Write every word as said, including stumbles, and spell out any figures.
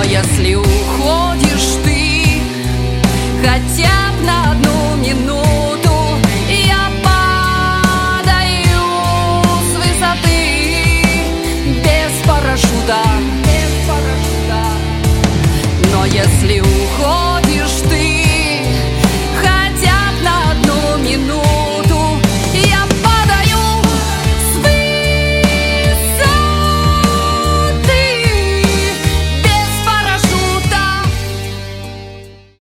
Но если уходишь ты хотя б на одну минуту, я падаю с высоты без парашюта, без парашюта. Но если уходишь